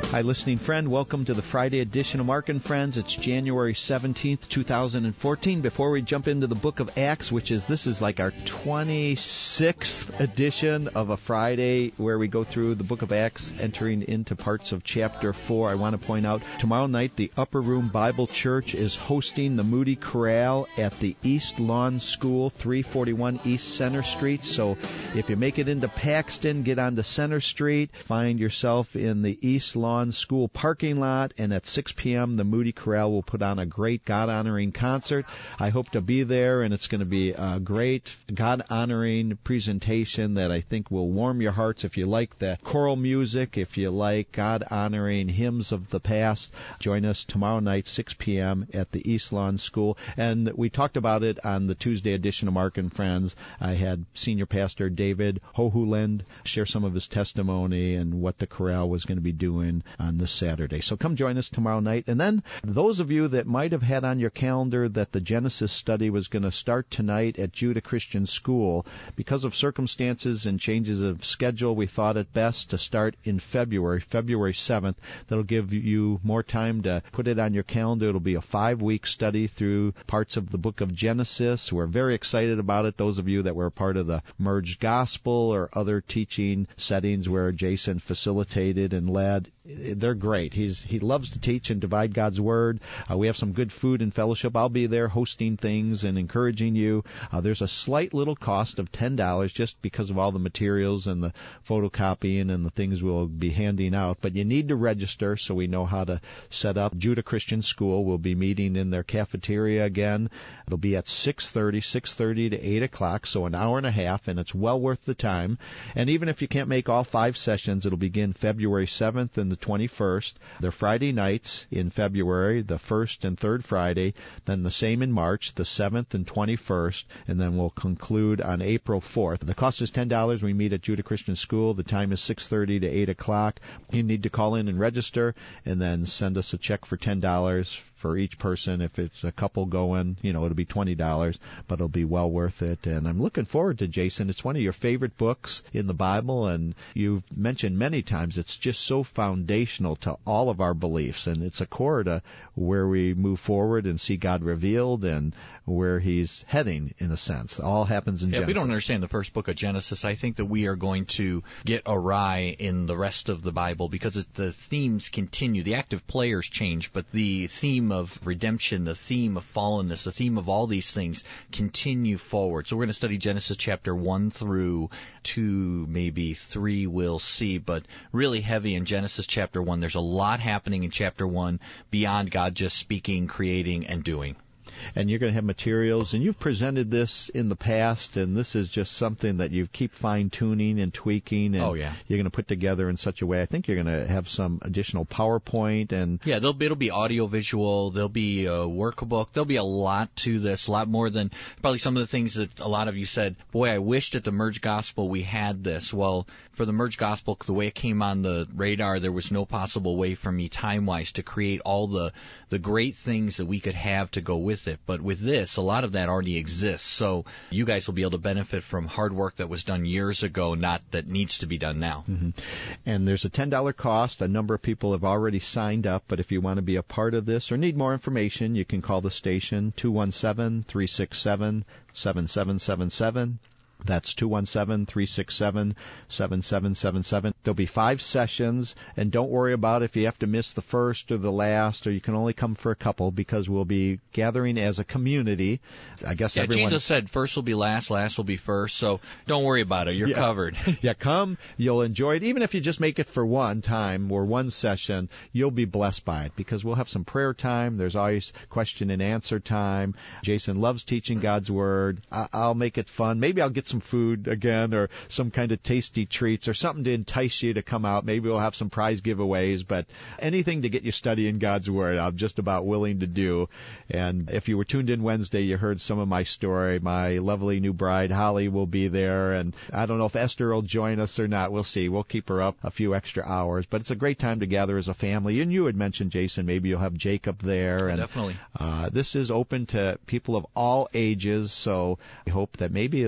Hi, listening friend. Welcome to the Friday edition of Mark and Friends. It's January 17th, 2014. Before we jump into the book of Acts, this is like our 26th edition of a Friday where we go through the book of Acts, entering into parts of chapter 4. I want to point out, tomorrow night, the Upper Room Bible Church is hosting the Moody Chorale at the East Lawn School, 341 East Center Street. So if you make it into Paxton, get onto Center Street, find yourself in the East Lawn School parking lot, and at 6 p.m. the Moody Chorale will put on a great God-honoring concert. I hope to be there, and it's going to be a great God-honoring presentation that I think will warm your hearts if you like the choral music, if you like God-honoring hymns of the past. Join us tomorrow night, 6 p.m. at the East Lawn School. And we talked about it on the Tuesday edition of Mark and Friends. I had Senior Pastor David Hohuland share some of his testimony and what the chorale was going to be doing on this Saturday. So come join us tomorrow night. And then those of you that might have had on your calendar that the Genesis study was going to start tonight at Judah Christian School, because of circumstances and changes of schedule, we thought it best to start in February 7th. That'll give you more time to put it on your calendar. It'll be a 5-week study through parts of the book of Genesis. We're very excited about it. Those of you that were a part of the Merged Gospel or other teaching settings where Jason facilitated and led, they're great. He loves to teach and divide God's Word. We have some good food and fellowship. I'll be there hosting things and encouraging you. There's a slight little cost of $10 just because of all the materials and the photocopying and the things we'll be handing out. But you need to register so we know how to set up. Judah Christian School will be meeting in their cafeteria again. It'll be at 6:30 to 8 o'clock, so an hour and a half, and it's well worth the time. And even if you can't make all 5 sessions, it'll begin February 7th and the 21st. They're Friday nights in February, the 1st and 3rd Friday, then the same in March, the 7th and 21st, and then we'll conclude on April 4th. The cost is $10. We meet at Judah Christian School. The time is 6:30 to 8 o'clock. You need to call in and register, and then send us a check for $10 for each person. If it's a couple going, it'll be $20, but it'll be well worth it. And I'm looking forward to Jason. It's one of your favorite books in the Bible, and you've mentioned many times it's just so foundational to all of our beliefs, and it's a core to where we move forward and see God revealed and where He's heading, in a sense. All happens in Genesis. If we don't understand the first book of Genesis, I think that we are going to get awry in the rest of the Bible, because the themes continue. The active players change, but the theme of redemption, the theme of fallenness, the theme of all these things continue forward. So we're going to study Genesis chapter 1 through 2, maybe 3, we'll see, but really heavy in Genesis chapter 1. There's a lot happening in chapter 1 beyond God just speaking, creating, and doing. And you're going to have materials, and you've presented this in the past, and this is just something that you keep fine-tuning and tweaking, and you're going to put together in such a way. I think you're going to have some additional PowerPoint. And it'll be audio-visual, there'll be a workbook, there'll be a lot to this, a lot more than probably some of the things that a lot of you said, boy, I wished at the Merged Gospel we had this. Well, for the Merged Gospel, the way it came on the radar, there was no possible way for me time-wise to create all the great things that we could have to go with it. But with this, a lot of that already exists. So you guys will be able to benefit from hard work that was done years ago, not that needs to be done now. Mm-hmm. And there's a $10 cost. A number of people have already signed up. But if you want to be a part of this or need more information, you can call the station, 217-367-7777. That's 217-367-7777. There'll be 5 sessions, and don't worry about if you have to miss the first or the last, or you can only come for a couple, because we'll be gathering as a community. I guess everyone... Jesus said first will be last, last will be first, so don't worry about it. You're covered. Come. You'll enjoy it. Even if you just make it for one time or one session, you'll be blessed by it, because we'll have some prayer time. There's always question and answer time. Jason loves teaching God's Word. I'll make it fun. Maybe I'll get some food again, or some kind of tasty treats, or something to entice you to come out. Maybe we'll have some prize giveaways, but anything to get you studying God's Word, I'm just about willing to do. And if you were tuned in Wednesday, you heard some of my story. My lovely new bride, Holly, will be there, and I don't know if Esther will join us or not. We'll see. We'll keep her up a few extra hours, but it's a great time to gather as a family. And you had mentioned, Jason, maybe you'll have Jacob there. And definitely. This is open to people of all ages, so I hope that maybe there'll be some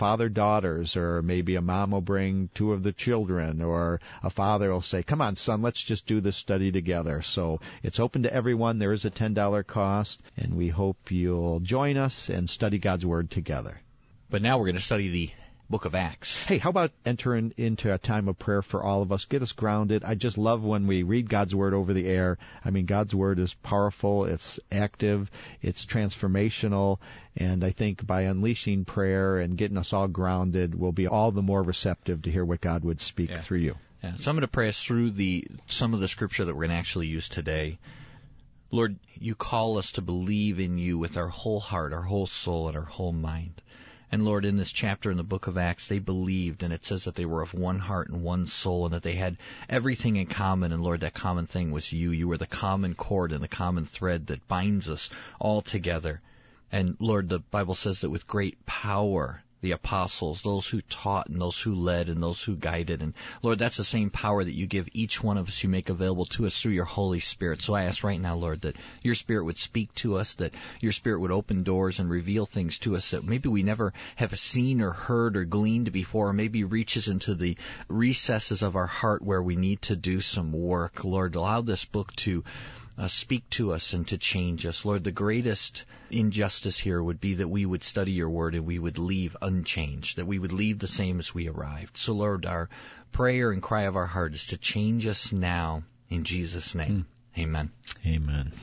father-daughters, or maybe a mom will bring two of the children, or a father will say, come on, son, let's just do this study together. So it's open to everyone. There is a $10 cost, and we hope you'll join us and study God's Word together. But now we're going to study the book of Acts. Hey, how about entering into a time of prayer for all of us? Get us grounded. I just love when we read God's Word over the air. I mean, God's Word is powerful, it's active, it's transformational, and I think by unleashing prayer and getting us all grounded, we'll be all the more receptive to hear what God would speak through you. Yeah. So I'm going to pray us through some of the scripture that we're going to actually use today. Lord, you call us to believe in you with our whole heart, our whole soul, and our whole mind. And Lord, in this chapter in the book of Acts, they believed, and it says that they were of one heart and one soul, and that they had everything in common. And Lord, that common thing was you. You were the common cord and the common thread that binds us all together. And Lord, the Bible says that with great power, the apostles, those who taught and those who led and those who guided. And Lord, that's the same power that you give each one of us, you make available to us through your Holy Spirit. So I ask right now, Lord, that your Spirit would speak to us, that your Spirit would open doors and reveal things to us that maybe we never have seen or heard or gleaned before, or maybe reaches into the recesses of our heart where we need to do some work. Lord, allow this book to speak to us and to change us. Lord, the greatest injustice here would be that we would study your word and we would leave unchanged, that we would leave the same as we arrived. So, Lord, our prayer and cry of our heart is to change us now in Jesus' name. Amen. Amen.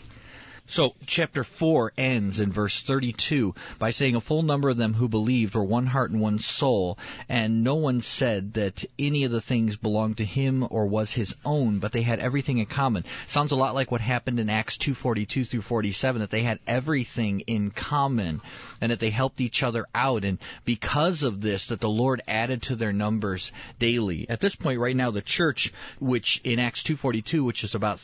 So chapter 4 ends in verse 32 by saying a full number of them who believed were one heart and one soul, and no one said that any of the things belonged to him or was his own, but they had everything in common. Sounds a lot like what happened in Acts 2:42 through 47, that they had everything in common and that they helped each other out, and because of this, that the Lord added to their numbers daily. At this point right now, the church, which in Acts 2:42, which is about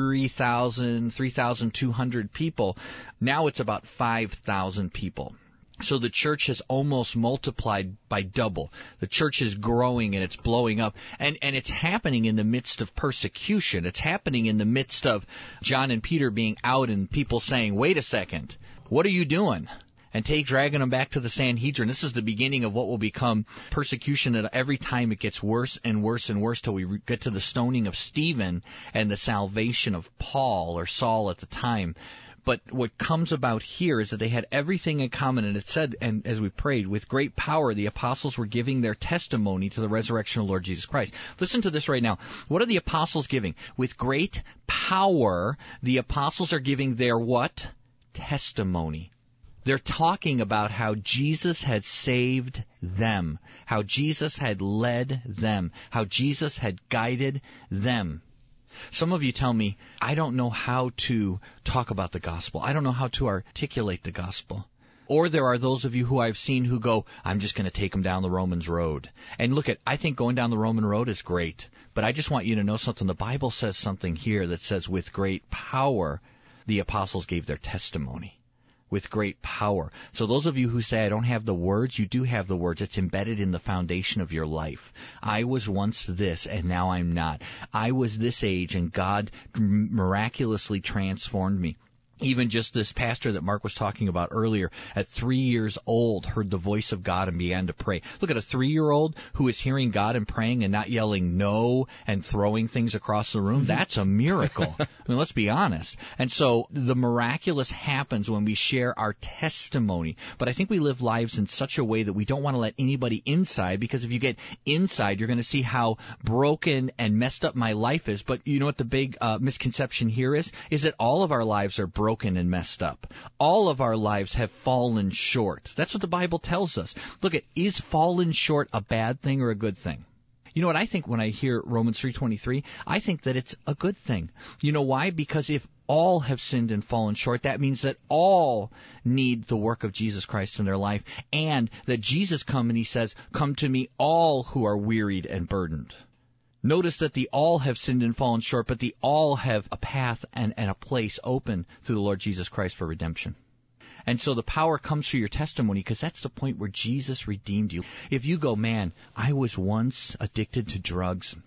3,200 people, now it's about 5,000 people. So the church has almost multiplied by double. The church is growing and it's blowing up. And it's happening in the midst of persecution. It's happening in the midst of John and Peter being out and people saying, wait a second, what are you doing? And dragging them back to the Sanhedrin. This is the beginning of what will become persecution, that every time it gets worse and worse and worse till we get to the stoning of Stephen and the salvation of Paul, or Saul at the time. But what comes about here is that they had everything in common, and it said, and as we prayed, with great power the apostles were giving their testimony to the resurrection of Lord Jesus Christ. Listen to this right now. What are the apostles giving? With great power the apostles are giving their what? Testimony. They're talking about how Jesus had saved them, how Jesus had led them, how Jesus had guided them. Some of you tell me, I don't know how to talk about the gospel. I don't know how to articulate the gospel. Or there are those of you who I've seen who go, I'm just going to take them down the Romans road. And look, I think going down the Roman road is great, but I just want you to know something. The Bible says something here that says, with great power the apostles gave their testimony. With great power. So those of you who say, I don't have the words, you do have the words. It's embedded in the foundation of your life. I was once this, and now I'm not. I was this age, and God miraculously transformed me. Even just this pastor that Mark was talking about earlier, at 3 years old, heard the voice of God and began to pray. Look at a 3-year-old who is hearing God and praying and not yelling no and throwing things across the room. That's a miracle. I mean, let's be honest. And so the miraculous happens when we share our testimony. But I think we live lives in such a way that we don't want to let anybody inside, because if you get inside, you're going to see how broken and messed up my life is. But you know what the big misconception here is that all of our lives are broken and messed up. All of our lives have fallen short. That's what the Bible tells us. Look, is fallen short a bad thing or a good thing? You know what I think when I hear Romans 3:23? I think that it's a good thing. You know why? Because if all have sinned and fallen short, that means that all need the work of Jesus Christ in their life, and that Jesus comes and he says, come to me all who are wearied and burdened. Notice that the all have sinned and fallen short, but the all have a path and a place open through the Lord Jesus Christ for redemption. And so the power comes through your testimony, because that's the point where Jesus redeemed you. If you go, man, I was once addicted to drugs.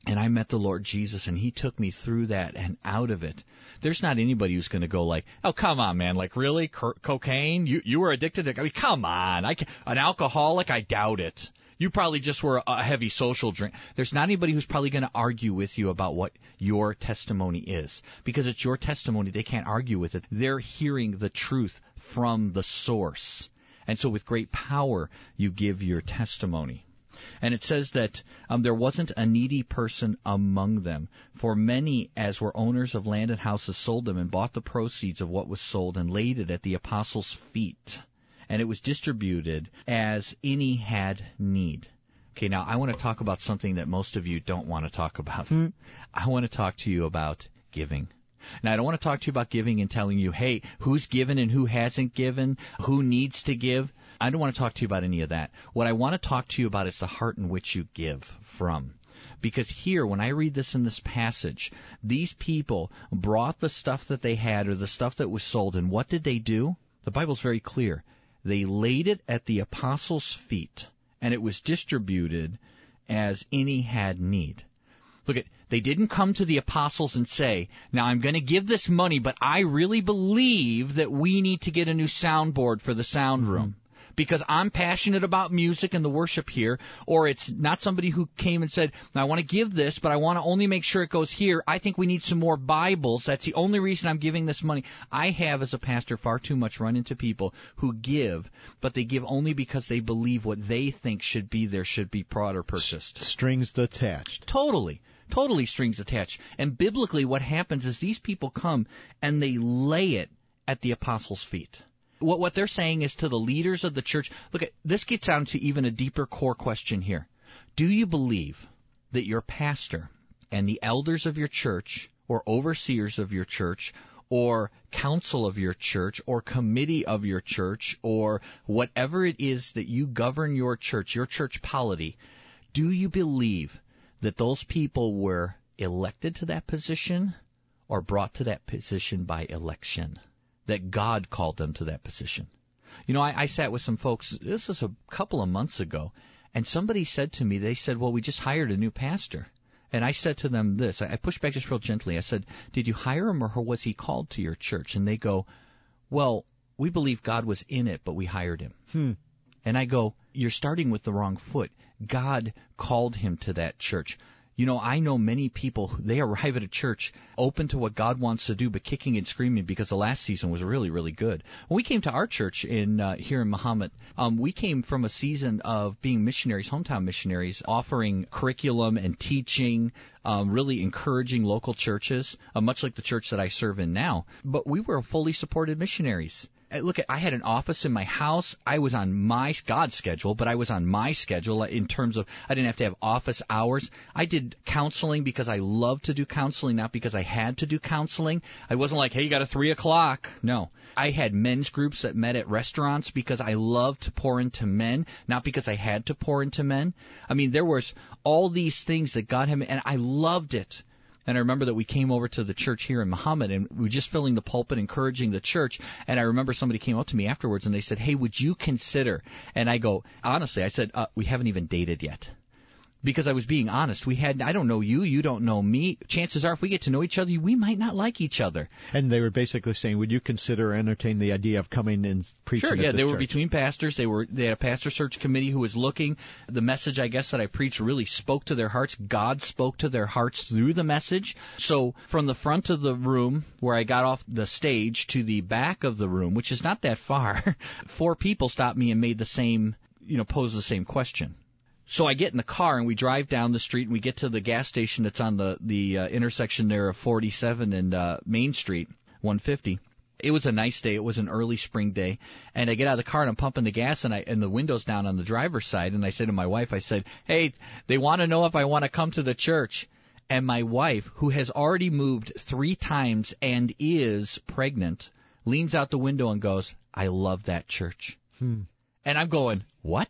And I met the Lord Jesus, and He took me through that and out of it. There's not anybody who's going to go like, oh, come on, man, like, really? Cocaine? You were addicted to, I mean, come on. An alcoholic? I doubt it. You probably just were a heavy social drink. There's not anybody who's probably going to argue with you about what your testimony is. Because it's your testimony, they can't argue with it. They're hearing the truth from the source. And so with great power, you give your testimony. And it says that there wasn't a needy person among them, for many as were owners of land and houses sold them and bought the proceeds of what was sold and laid it at the apostles' feet. And it was distributed as any had need. Okay, now I want to talk about something that most of you don't want to talk about. I want to talk to you about giving. Now, I don't want to talk to you about giving and telling you, hey, who's given and who hasn't given, who needs to give. I don't want to talk to you about any of that. What I want to talk to you about is the heart in which you give from. Because here, when I read this in this passage, these people brought the stuff that they had or the stuff that was sold, and what did they do? The Bible's very clear. They laid it at the apostles' feet, and it was distributed as any had need. Look, they didn't come to the apostles and say, now I'm going to give this money, but I really believe that we need to get a new soundboard for the sound room. Because I'm passionate about music and the worship here, or it's not somebody who came and said, I want to give this, but I want to only make sure it goes here. I think we need some more Bibles. That's the only reason I'm giving this money. I have, as a pastor, far too much run into people who give, but they give only because they believe what they think should be there should be bought or purchased. Strings attached. Totally strings attached. And biblically what happens is these people come and they lay it at the apostles' feet. What they're saying is to the leaders of the church, look, this gets down to even a deeper core question here. Do you believe that your pastor and the elders of your church or overseers of your church or council of your church or committee of your church or whatever it is that you govern your church polity, do you believe that those people were elected to that position or brought to that position by election? That God called them to that position. You know, I sat with some folks, this is a couple of months ago, and somebody said to me, they said, well, we just hired a new pastor. And I said to them this, I pushed back just real gently. I said, did you hire him or was he called to your church? And they go, well, we believe God was in it, but we hired him. And I go, you're starting with the wrong foot. God called him to that church. You know, I know many people, they arrive at a church open to what God wants to do, but kicking and screaming because the last season was really, really good. When we came to our church here in Mahomet, we came from a season of being missionaries, hometown missionaries, offering curriculum and teaching, really encouraging local churches, much like the church that I serve in now. But we were fully supported missionaries. Look, I had an office in my house. I was on my God's schedule, but I was on my schedule in terms of I didn't have to have office hours. I did counseling because I love to do counseling, not because I had to do counseling. I wasn't like, hey, you got a 3 o'clock. No. I had men's groups that met at restaurants because I loved to pour into men, not because I had to pour into men. I mean, there was all these things that God had, and I loved it. And I remember that we came over to the church here in Mahomet, and we were just filling the pulpit, encouraging the church. And I remember somebody came up to me afterwards, and they said, hey, would you consider? And I go, honestly, I said, we haven't even dated yet. Because I was being honest. I don't know you, you don't know me. Chances are if we get to know each other, we might not like each other. And they were basically saying, would you consider entertain the idea of coming and preaching? Sure, yeah, they were church? Between pastors. They had a pastor search committee who was looking. The message, I guess, that I preached really spoke to their hearts. God spoke to their hearts through the message. So from the front of the room where I got off the stage to the back of the room, which is not that far, 4 people stopped me and made the same, posed the same question. So I get in the car and we drive down the street and we get to the gas station that's on the intersection there of 47 and Main Street, 150. It was a nice day. It was an early spring day. And I get out of the car and I'm pumping the gas and the window's down on the driver's side. And I say to my wife, I said, hey, they want to know if I want to come to the church. And my wife, who has already moved 3 times and is pregnant, leans out the window and goes, I love that church. And I'm going, what?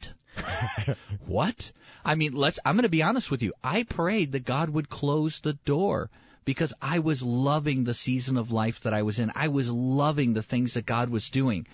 What? I mean, I'm going to be honest with you. I prayed that God would close the door because I was loving the season of life that I was in. I was loving the things that God was doing.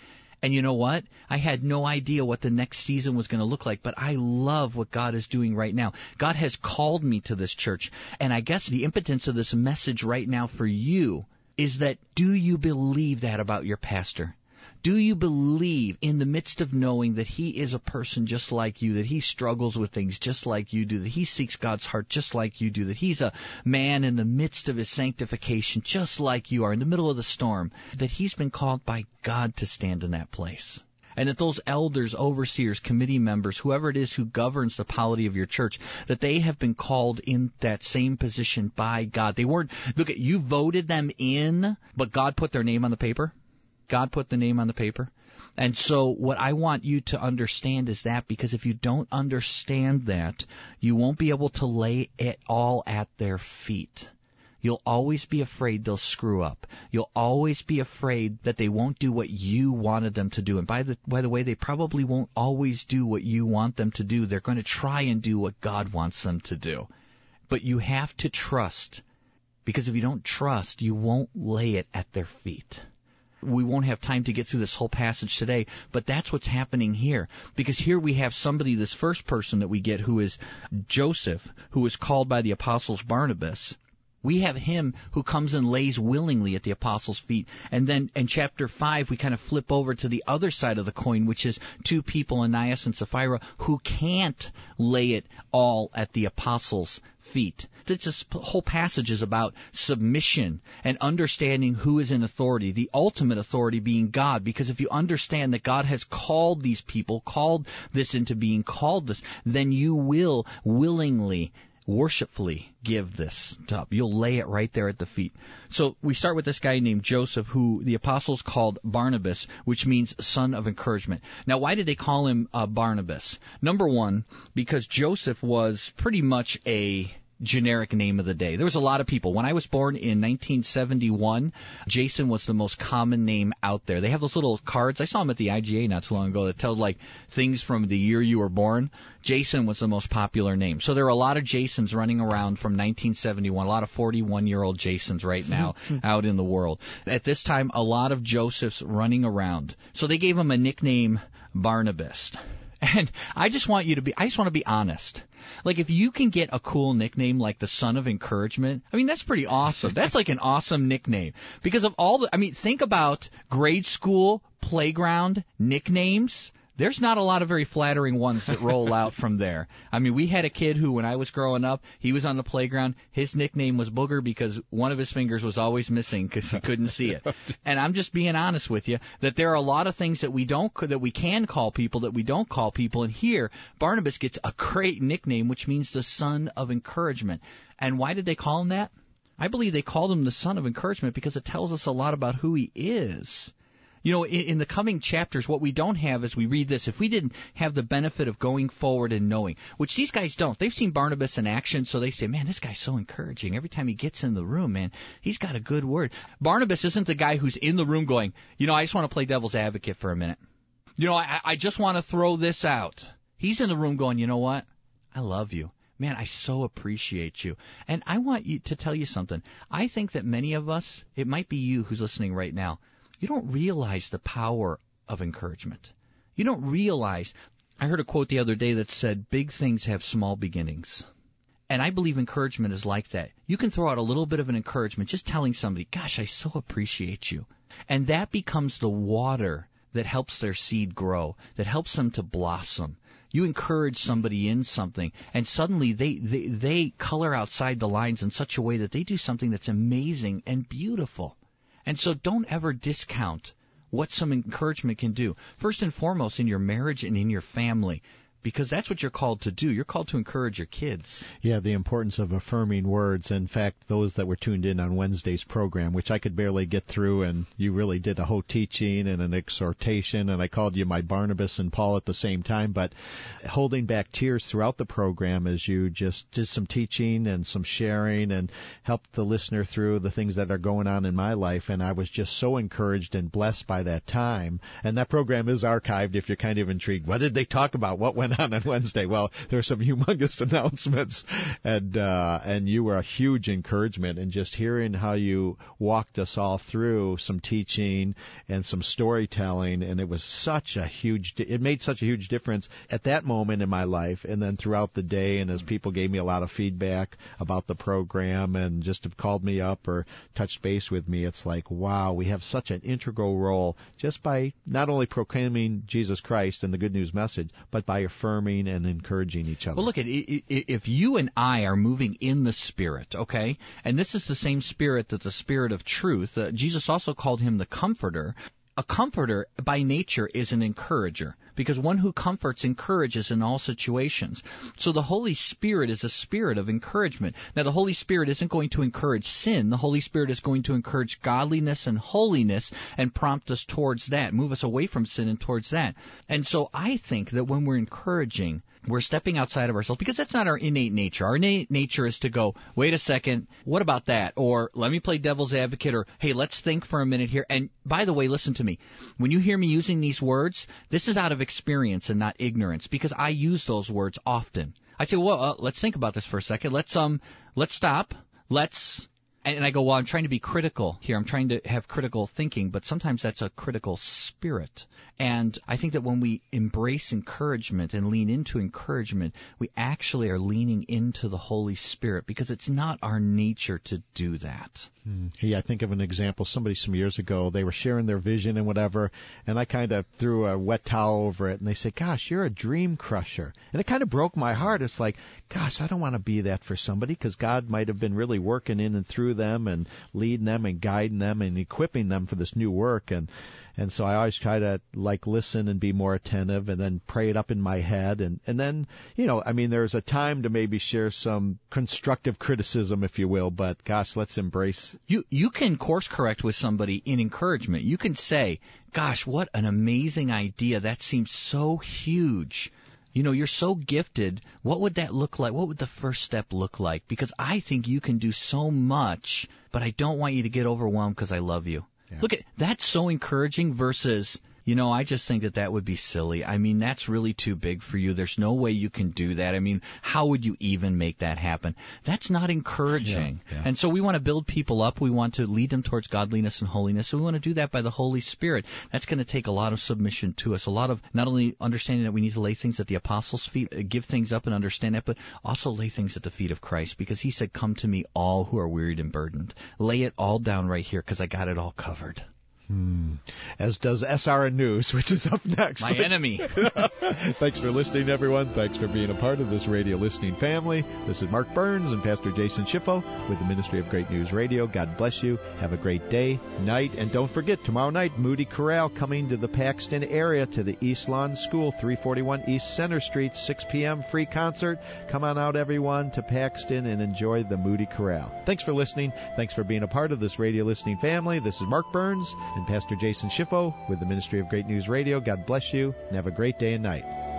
And you know what? I had no idea what the next season was going to look like, but I love what God is doing right now. God has called me to this church, and I guess the impotence of this message right now for you is that, do you believe that about your pastor? Do you believe, in the midst of knowing that he is a person just like you, that he struggles with things just like you do, that he seeks God's heart just like you do, that he's a man in the midst of his sanctification just like you are, in the middle of the storm, that he's been called by God to stand in that place? And that those elders, overseers, committee members, whoever it is who governs the polity of your church, that they have been called in that same position by God. They weren't, look, you voted them in, but God put their name on the paper. God put the name on the paper. And so what I want you to understand is that, because if you don't understand that, you won't be able to lay it all at their feet. You'll always be afraid they'll screw up. You'll always be afraid that they won't do what you wanted them to do. And by the way, they probably won't always do what you want them to do. They're going to try and do what God wants them to do. But you have to trust, because if you don't trust, you won't lay it at their feet. We won't have time to get through this whole passage today, but that's what's happening here. Because here we have somebody, this first person that we get, who is Joseph, who was called by the apostles Barnabas. We have him who comes and lays willingly at the apostles' feet. And then in chapter 5, we kind of flip over to the other side of the coin, which is two people, Ananias and Sapphira, who can't lay it all at the apostles' feet. This whole passage is about submission and understanding who is in authority, the ultimate authority being God. Because if you understand that God has called these people, called this into being, called this, then you will willingly, worshipfully give this up. You'll lay it right there at the feet. So we start with this guy named Joseph, who the apostles called Barnabas, which means son of encouragement. Now, why did they call him Barnabas? Number one, because Joseph was pretty much a generic name of the day. There was a lot of people. When I was born in 1971, Jason was the most common name out there. They have those little cards. I saw them at the IGA not too long ago that tell like things from the year you were born. Jason was the most popular name. So there are a lot of Jasons running around from 1971, a lot of 41-year-old Jasons right now out in the world. At this time, a lot of Josephs running around. So they gave him a nickname, Barnabas. And I just want to be honest. Like, if you can get a cool nickname like the Son of Encouragement, I mean, that's pretty awesome. That's like an awesome nickname. Because of all think about grade school playground nicknames. There's not a lot of very flattering ones that roll out from there. I mean, we had a kid who, when I was growing up, he was on the playground. His nickname was Booger because one of his fingers was always missing because he couldn't see it. And I'm just being honest with you that there are a lot of things that we can call people that we don't call people. And here, Barnabas gets a great nickname, which means the Son of Encouragement. And why did they call him that? I believe they called him the Son of Encouragement because it tells us a lot about who he is. You know, in the coming chapters, what we don't have as we read this, if we didn't have the benefit of going forward and knowing, which these guys don't. They've seen Barnabas in action, so they say, man, this guy's so encouraging. Every time he gets in the room, man, he's got a good word. Barnabas isn't the guy who's in the room going, you know, I just want to play devil's advocate for a minute. You know, I just want to throw this out. He's in the room going, you know what? I love you. Man, I so appreciate you. And I want you to tell you something. I think that many of us, it might be you who's listening right now, you don't realize the power of encouragement. You don't realize. I heard a quote the other day that said, big things have small beginnings. And I believe encouragement is like that. You can throw out a little bit of an encouragement, just telling somebody, gosh, I so appreciate you. And that becomes the water that helps their seed grow, that helps them to blossom. You encourage somebody in something, and suddenly they color outside the lines in such a way that they do something that's amazing and beautiful. And so don't ever discount what some encouragement can do. First and foremost, in your marriage and in your family, because that's what you're called to do. You're called to encourage your kids. Yeah, the importance of affirming words. In fact, those that were tuned in on Wednesday's program, which I could barely get through, and you really did a whole teaching and an exhortation, and I called you my Barnabas and Paul at the same time, but holding back tears throughout the program as you just did some teaching and some sharing and helped the listener through the things that are going on in my life, and I was just so encouraged and blessed by that time. And that program is archived if you're kind of intrigued. What did they talk about? What went going on Wednesday? Well, there were some humongous announcements, and you were a huge encouragement. And just hearing how you walked us all through some teaching and some storytelling, and it made such a huge difference at that moment in my life, and then throughout the day. And as people gave me a lot of feedback about the program and just have called me up or touched base with me, it's like, wow, we have such an integral role just by not only proclaiming Jesus Christ and the good news message, but by affirming and encouraging each other. Well, look, if you and I are moving in the Spirit, okay, and this is the same Spirit that the Spirit of truth, Jesus also called him the Comforter. A comforter, by nature, is an encourager, because one who comforts encourages in all situations. So the Holy Spirit is a spirit of encouragement. Now, the Holy Spirit isn't going to encourage sin. The Holy Spirit is going to encourage godliness and holiness and prompt us towards that, move us away from sin and towards that. And so I think that when we're encouraging, we're stepping outside of ourselves, because that's not our innate nature. Our innate nature is to go, wait a second, what about that? Or let me play devil's advocate, or hey, let's think for a minute here. And by the way, listen to me. When you hear me using these words, this is out of experience and not ignorance, because I use those words often. I say, well, let's think about this for a second. Let's stop. And I go, well, I'm trying to be critical here. I'm trying to have critical thinking, but sometimes that's a critical spirit. And I think that when we embrace encouragement and lean into encouragement, we actually are leaning into the Holy Spirit, because it's not our nature to do that. Yeah, I think of an example. Somebody some years ago, they were sharing their vision and whatever, and I kind of threw a wet towel over it, and they said, gosh, you're a dream crusher. And it kind of broke my heart. It's like, gosh, I don't want to be that for somebody, because God might have been really working in and through them and leading them and guiding them and equipping them for this new work. And so I always try to listen and be more attentive, and then pray it up in my head. And then, there's a time to maybe share some constructive criticism, if you will, but gosh, let's embrace. You can course correct with somebody in encouragement. You can say, gosh, what an amazing idea. That seems so huge. You're so gifted. What would that look like? What would the first step look like? Because I think you can do so much, but I don't want you to get overwhelmed because I love you. Yeah. Look, that's so encouraging versus, I just think that would be silly. I mean, that's really too big for you. There's no way you can do that. I mean, how would you even make that happen? That's not encouraging. Yeah. And so we want to build people up. We want to lead them towards godliness and holiness. So we want to do that by the Holy Spirit. That's going to take a lot of submission to us, a lot of not only understanding that we need to lay things at the apostles' feet, give things up and understand that, but also lay things at the feet of Christ, because he said, come to me all who are wearied and burdened. Lay it all down right here, because I got it all covered. As does SRN News, which is up next. My enemy. Thanks for listening, everyone. Thanks for being a part of this radio listening family. This is Mark Burns and Pastor Jason Schiffo with the Ministry of Great News Radio. God bless you. Have a great day, night, and don't forget, tomorrow night, Moody Chorale coming to the Paxton area to the East Lawn School, 341 East Center Street, 6 p.m., free concert. Come on out, everyone, to Paxton and enjoy the Moody Chorale. Thanks for listening. Thanks for being a part of this radio listening family. This is Mark Burns and Pastor Jason Schiffo with the Ministry of Great News Radio. God bless you, and have a great day and night.